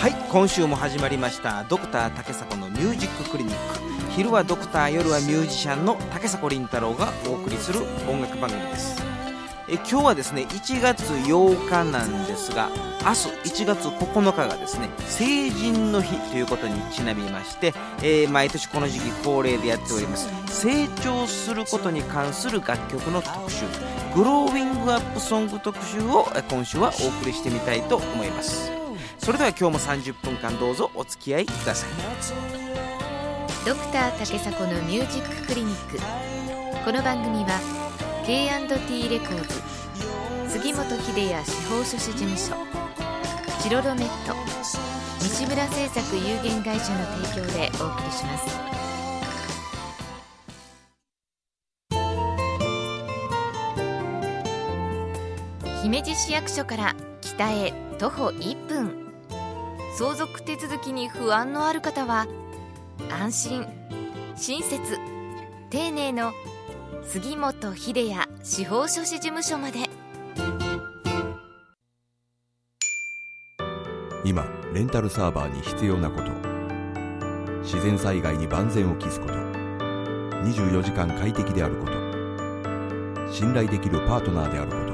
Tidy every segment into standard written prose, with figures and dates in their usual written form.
はい、今週も始まりましたドクター竹迫のミュージッククリニック。昼はドクター、夜はミュージシャンの竹迫倫太郎がお送りする音楽番組です。今日はですね1月8日なんですが、明日1月9日がですね成人の日ということにちなみまして、毎年この時期恒例でやっております成長することに関する楽曲の特集、グローウィングアップソング特集を今週はお送りしてみたいと思います。それでは今日も30分間どうぞお付き合いください。 ドクター竹迫のミュージッククリニック。この番組は K&T レコーズ、杉本秀也司法書士事務所、チロロネット、西村製作有限会社の提供でお送りします。姫路市役所から北へ徒歩1分。相続手続きに不安のある方は安心、親切、丁寧の杉本秀也司法書士事務所まで。 今レンタルサーバーに必要なこと、自然災害に万全を期すこと、24時間快適であること、信頼できるパートナーであること、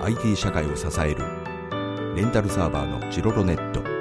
IT 社会を支えるレンタルサーバーのチロロネット。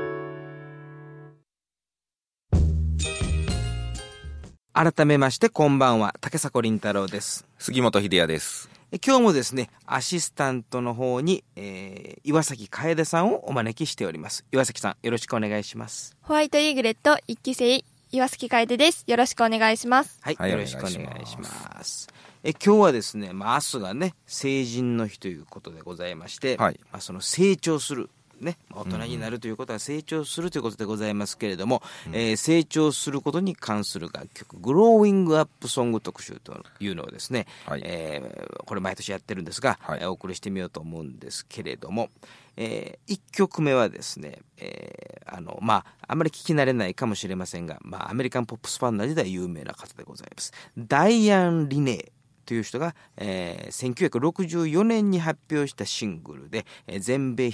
改めましてこんばんは、竹迫倫太郎です。 杉本秀也です。 今日もですねアシスタントの方に、岩崎楓さんをお招きしております。岩崎さん、よろしくお願いします。 ホワイトイーグレット1期生岩崎楓です。よろしくお願いします。 はい、 はい、 よろしくお願いします。今日はですね、明日がね成人の日ということでございまして、 はい、 その成長するね、大人になるということは成長するということでございますけれども、成長することに関する楽曲、グローウィングアップソング特集というのをですね、 はい、 これ毎年やってるんですが、 はい、 お送りしてみようと思うんですけれども、1曲目はですね、あんまり聞き慣れないかもしれませんが、アメリカンポップスファンな時代有名な方でございます。ダイアン・リネーという人が、1964年に発表したシングルで、全米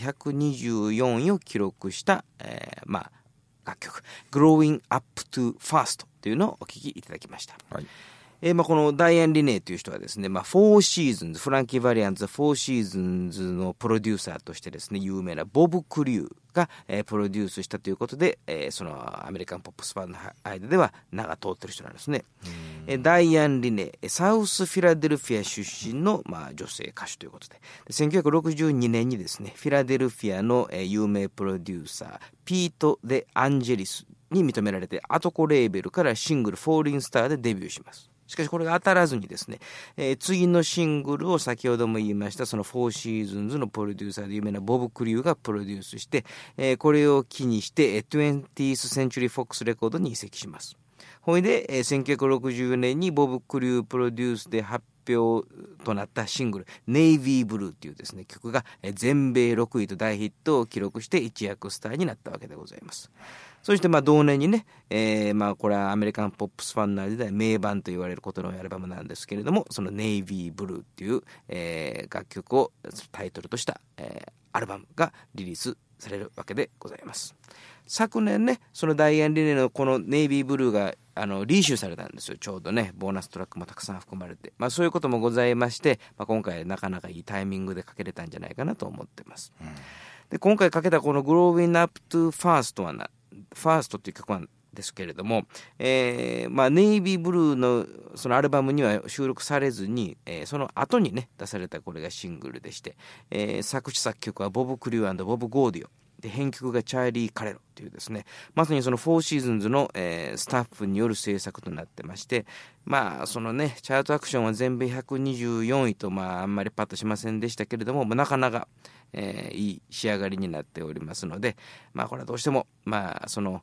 124位を記録した、楽曲 Growing Up to First というのをお聴きいただきました。 はい、 このダイアン・リネーという人はですね、フォーシーズンズ、フランキー・バリアンズフォーシーズンズのプロデューサーとしてですね有名なボブ・クリューが、プロデュースしたということで、そのアメリカンポップスファンの間では名が通ってる人なんですね。ダイアン・リネー、サウスフィラデルフィア出身の、女性歌手ということで、1962年にですねフィラデルフィアの、有名プロデューサーピート・デ・アンジェリスに認められて、アトコレーベルからシングルフォーリンスターでデビューします。しかしこれが当たらずにですね、次のシングルを先ほども言いましたそのフォーシーズンズのプロデューサーで有名なボブ・クリューがプロデュースして、これを機にして 20th Century Fox レコードに移籍します。ほいで、1960年にボブ・クリュープロデュースで発表となったシングルネイビーブルーっていうですね曲が全米6位と大ヒットを記録して一躍スターになったわけでございます。そして同年にね、これはアメリカンポップスファンの時代名盤と言われることのアルバムなんですけれども、そのネイビーブルーっていう、楽曲をタイトルとした、アルバムがリリースされるわけでございます。昨年ねそのダイアン・リネーのこのネイビーブルーがリーシューされたんですよ。ちょうどねボーナストラックもたくさん含まれて、そういうこともございまして、今回なかなかいいタイミングでかけれたんじゃないかなと思ってます。で今回かけたこのグローウィングアップトゥファーストはファーストっていう曲なんですけれども、ネイビーブルーのそのアルバムには収録されずに、その後にね出されたこれがシングルでして、作詞作曲はボブ・クリュー&ボブ・ゴーディオで、編曲がチャーリー・カレロというですね、まさにそのフォーシーズンズの、スタッフによる制作となってまして、そのねチャートアクションは全米124位とあんまりパッとしませんでしたけれども、なかなか、いい仕上がりになっておりますので、これはどうしてもその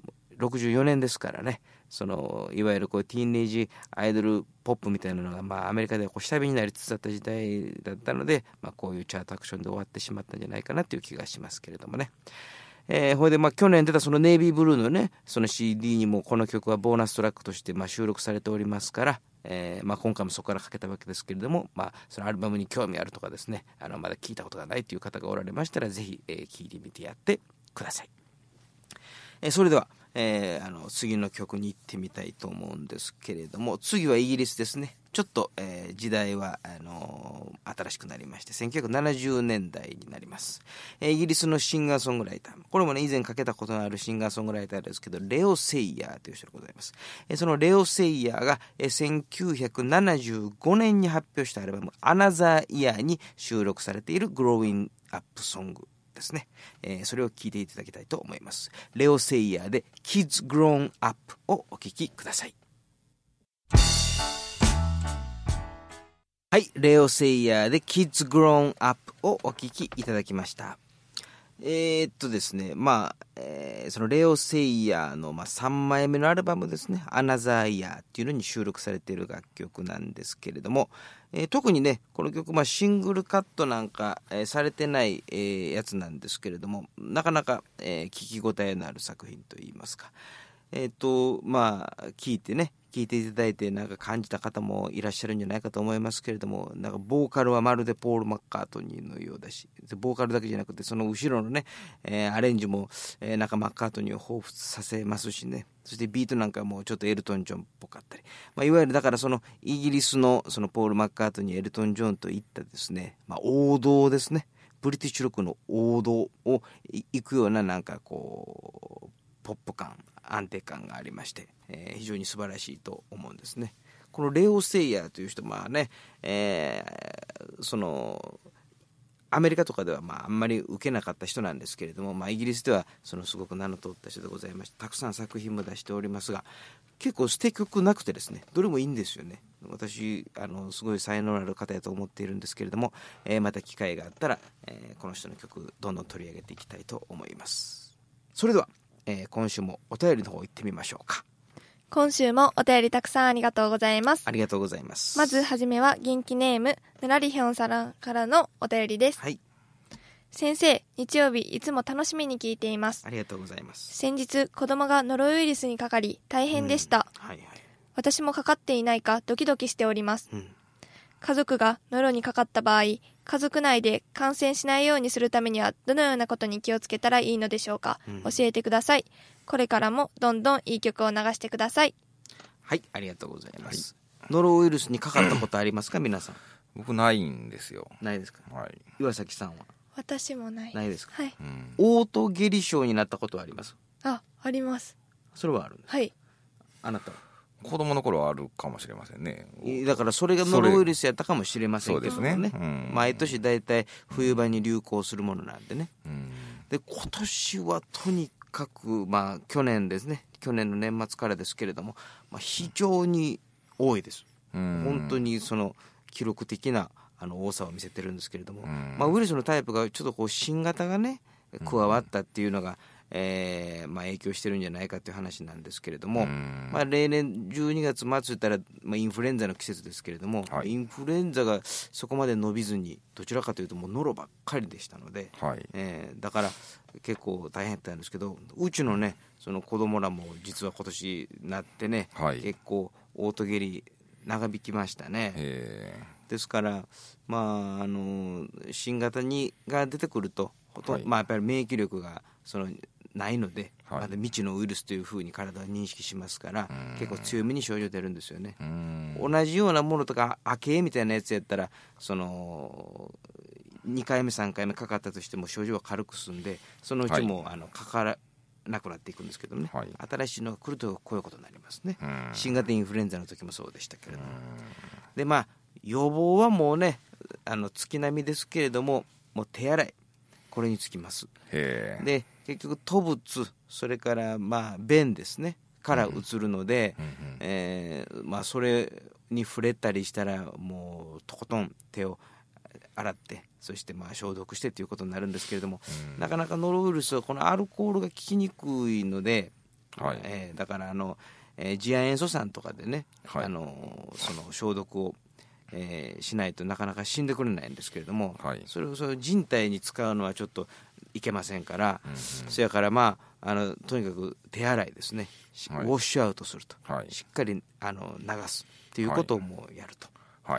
64年ですからね、そのいわゆるティーンエイジアイドルポップみたいなのが、アメリカでは下火になりつつあった時代だったので、こういうチャートアクションで終わってしまったんじゃないかなという気がしますけれどもね。ほいで去年出たそのネイビーブルーのねその CD にもこの曲はボーナストラックとして収録されておりますから、今回もそこからかけたわけですけれども、そのアルバムに興味あるとかですね、まだ聞いたことがないという方がおられましたらぜひ、聞いてみてやってください。それでは、次の曲に行ってみたいと思うんですけれども、次はイギリスですね。ちょっと、時代は新しくなりまして、1970年代になります。イギリスのシンガーソングライター、これもね以前かけたことのあるシンガーソングライターですけど、レオ・セイヤーという人でございます。そのレオ・セイヤーが、1975年に発表したアルバム「アナザー・イヤー」に収録されているグローインアップソングですね。それを聴いていただきたいと思います。レオ・セイヤーで Kids Grown Up をお聴きください。はい、レオ・セイヤーで Kids Grown Up をお聴きいただきました。ですね、そのレオ・セイヤーの、3枚目のアルバムですね、アナザー・イヤーっていうのに収録されている楽曲なんですけれども、特にねこの曲、シングルカットなんか、されてない、やつなんですけれども、なかなか、聞き応えのある作品といいますか、聞いていただいてなんか感じた方もいらっしゃるんじゃないかと思いますけれども、なんかボーカルはまるでポール・マッカートニーのようだし、ボーカルだけじゃなくてその後ろのね、アレンジも、なんかマッカートニーを彷彿させますしね、そしてビートなんかもちょっとエルトン・ジョンっぽかったり、いわゆるだからそのイギリスのそのポール・マッカートニー、エルトン・ジョンといったですね、王道ですね、ブリティッシュロックの王道を行くようななんかこうポップ感、安定感がありまして、非常に素晴らしいと思うんですね。このレオ・セイヤーという人、そのアメリカとかではあんまり受けなかった人なんですけれども、イギリスではそのすごく名の通った人でございまして、たくさん作品も出しておりますが、結構捨て曲なくてですね、どれもいいんですよね。私すごい才能ある方やと思っているんですけれども、また機会があったら、この人の曲どんどん取り上げていきたいと思います。それでは今週もお便りの方行ってみましょうか。 今週もお便りたくさんありがとうございます。 ありがとうございます。 まずはじめは元気ネームぬらりひょんさんからのお便りです。 はい。 先生、日曜日いつも楽しみに聞いています。 ありがとうございます。 先日子供がノロウイルスにかかり大変でした、私もかかっていないかドキドキしております、家族がノロにかかった場合、家族内で感染しないようにするためにはどのようなことに気をつけたらいいのでしょうか、教えてください。これからもどんどんいい曲を流してください。 はい、ありがとうございます、ノロウイルスにかかったことありますか皆さん。 僕ないんですよ。 ないですか。 はい。 岩崎さんは。 私もないですか。 はい、 オート下痢症になったことはあります。 あります。 それはあるんです。 はい。 あなたは。 子供の頃はあるかもしれませんね。 だからそれがノロウイルスやったかもしれませんけどね。 そうですね、 毎年だいたい冬場に流行するものなんでね、で今年はとにかく去年ですね、去年の年末からですけれども、非常に多いです。本当にその記録的な多さを見せてるんですけれども、ウイルスのタイプがちょっとこう新型がね加わったっていうのが、影響してるんじゃないかという話なんですけれども、例年12月末言ったら、インフルエンザの季節ですけれども、インフルエンザがそこまで伸びずにどちらかというともうノロばっかりでしたので、だから結構大変だったんですけど、うちのねその子供らも実は今年なってね、結構オート下痢長引きましたね。ですから新型が出てくるとやっぱり免疫力がないので、まだ未知のウイルスというふうに体は認識しますから、結構強めに症状出るんですよね。同じようなものとかアケみたいなやつやったら2回目3回目かかったとしても症状は軽く済んで、そのうちもかからなくなっていくんですけどね、新しいのが来るとこういうことになりますね。新型インフルエンザの時もそうでしたけれども、で予防はもうね月並みですけれども、もう手洗い、これにつきます。で結局吐物、それから便ですねからうつるので、それに触れたりしたらもうとことん手を洗って、そして消毒してということになるんですけれども、なかなかノロウイルスはこのアルコールが効きにくいので、だから次亜塩素酸とかでね、その消毒をしないとなかなか死んでくれないんですけれども、それを人体に使うのはちょっといけませんから、そやからとにかく手洗いですね、ウォッシュアウトすると、しっかり流すっていうことをもうやると、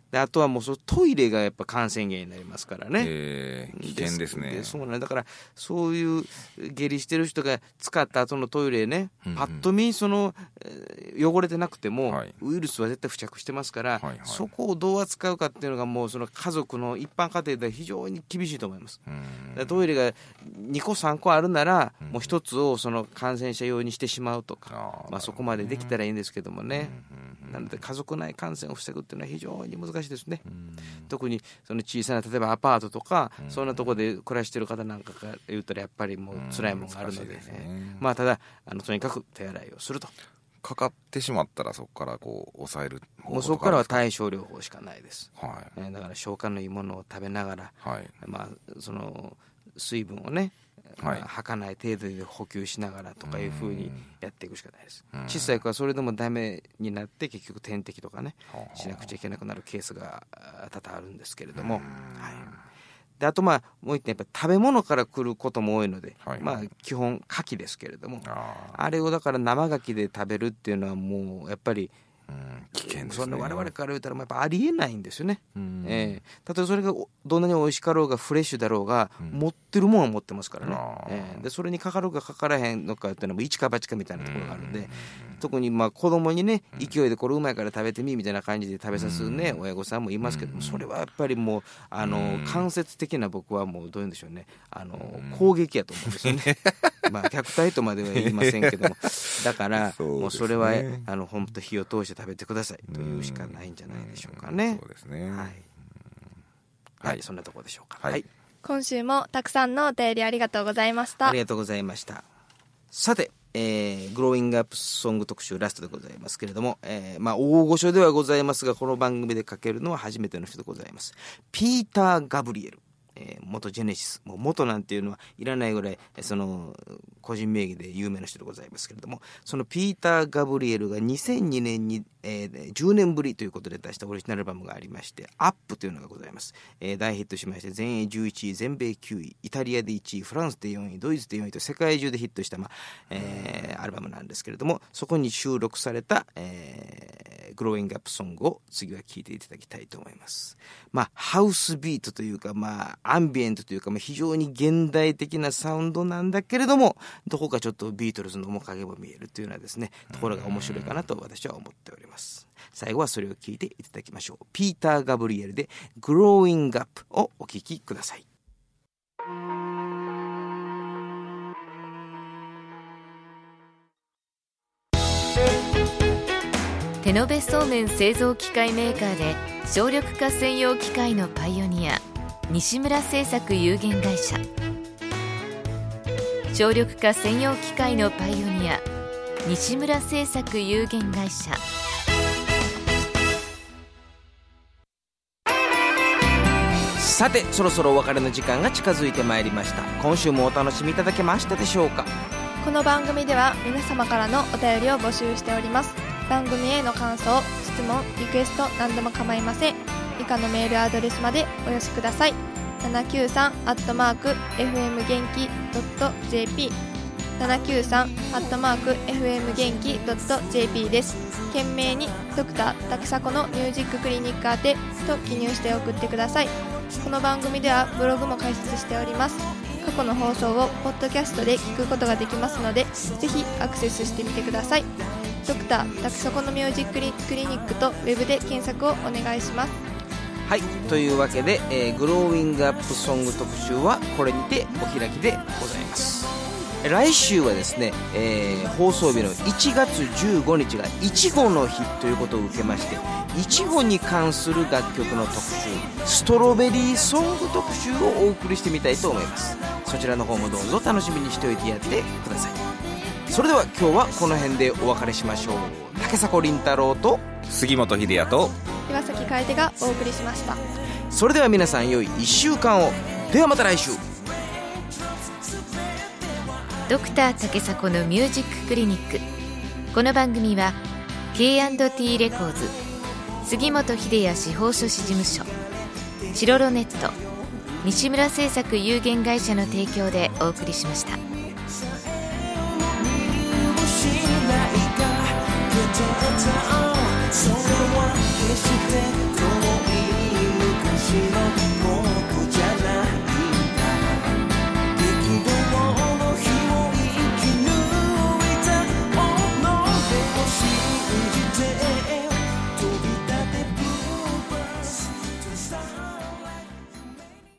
であとはもうトイレがやっぱ感染源になりますからね、 危険ですね。 そうなんだからそういう下痢してる人が使った後のトイレね、パッと見汚れてなくても、ウイルスは絶対付着してますから、そこをどう扱うかっていうのがもうその家族の一般家庭では非常に厳しいと思います。トイレが2個3個あるなら、もう1つをその感染者用にしてしまうとか、そこまでできたらいいんですけどもね、なので家族内感染を防ぐっていうのは非常に難しいですね。特にその小さな例えばアパートとか、そんなところで暮らしている方なんかが言ったらやっぱりもう辛いものがあるので、ただとにかく手洗いをすると。 かかってしまったらそこから抑える方法、 もうそこからは対症療法しかないです、だから消化のいいものを食べながら、その水分をね、吐かない程度で補給しながらとかいうふうにやっていくしかないです。小さい子はそれでもダメになって結局点滴とかねしなくちゃいけなくなるケースが多々あるんですけれども、であともう一点やっぱ食べ物から来ることも多いので、基本牡蠣ですけれども、あれをだから生牡蠣で食べるっていうのはもうやっぱり危険ですね。 そんな我々から言ったらやっぱありえないんですよね。例えばそれがどんなに美味しかろうがフレッシュだろうが、持ってるものは持ってますからね、でそれにかかるかかからへんのかっていうのも一か八かみたいなところがあるんで、特に子供にね勢いでこれうまいから食べてみみたいな感じで食べさすね、親御さんもいますけども、それはやっぱりもう間接的な僕はもうどういうんでしょうね、攻撃やと思うんですよね虐待とまでは言いませんけどもだからもうそれは本当火を通して食べてくださいというしかないんじゃないでしょうかね。 そうですね。 そんなところでしょうか。 今週もたくさんのお便りありがとうございました。 ありがとうございました。さて、グローイングアップソング特集ラストでございますけれども、大御所ではございますが、この番組でかけるのは初めての人でございます。ピーター・ガブリエル、元ジェネシス、もう元なんていうのはいらないぐらいその個人名義で有名な人でございますけれども、そのピーター・ガブリエルが2002年に、10年ぶりということで出したオリジナルアルバムがありまして、アップというのがございます。大ヒットしまして、全英11位、全米9位、イタリアで1位、フランスで4位、ドイツで4位と世界中でヒットした、アルバムなんですけれども、そこに収録された、グローイングアップソングを次は聴いていただきたいと思います。ハウスビートというか、アンビエントというか、非常に現代的なサウンドなんだけれども、どこかちょっとビートルズの面影も見えるというようなですね、ところが面白いかなと私は思っております。最後はそれを聞いていただきましょう。ピーター・ガブリエルでグローイングアップをお聴きください。 手延べそうめん製造機械メーカーで省力化専用機械のパイオニア、西村製作有限会社。省力化専用機械のパイオニア、西村製作有限会社。 さて、そろそろお別れの時間が近づいてまいりました。今週もお楽しみいただけましたでしょうか。 この番組では皆様からのお便りを募集しております。番組への感想、質問、リクエスト何でも構いません。以下のメールアドレスまでお寄せください。793@fm元気 .jp 793@fm元気 .jp です。懸命にドクター竹迫のミュージッククリニック宛てと記入して送ってください。この番組ではブログも開設しております。過去の放送をポッドキャストで聞くことができますので、ぜひアクセスしてみてください。ドクター竹迫のミュージッククリニックとウェブで検索をお願いします。 はい、というわけで、グローイングアップソング特集はこれにてお開きでございます。来週はですね、放送日の1月15日がいちごの日ということを受けまして、いちごに関する楽曲の特集、ストロベリーソング特集をお送りしてみたいと思います。そちらの方もどうぞ楽しみにしておいてやってください。それでは今日はこの辺でお別れしましょう。竹迫倫太郎と杉本秀哉と岩崎楓がお送りしました。 それでは皆さん良い1週間を。ではまた来週。 ドクター竹迫のミュージッククリニック。この番組は K&T レコーズ、杉本秀哉司法書士事務所、チロロネット、西村製作有限会社の提供でお送りしました。それは決して